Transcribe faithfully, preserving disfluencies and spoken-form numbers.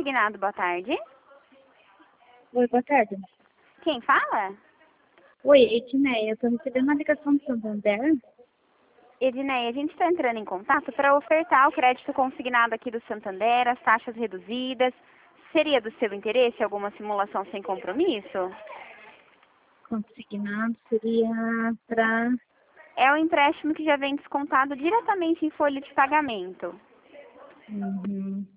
consignado, boa tarde. Oi, boa tarde. Quem fala? Oi, Edneia, eu tô recebendo uma ligação do Santander. Edneia, a gente está entrando em contato para ofertar o crédito consignado aqui do Santander, as taxas reduzidas. Seria do seu interesse alguma simulação sem compromisso? Consignado seria para... É um empréstimo que já vem descontado diretamente em folha de pagamento. Uhum.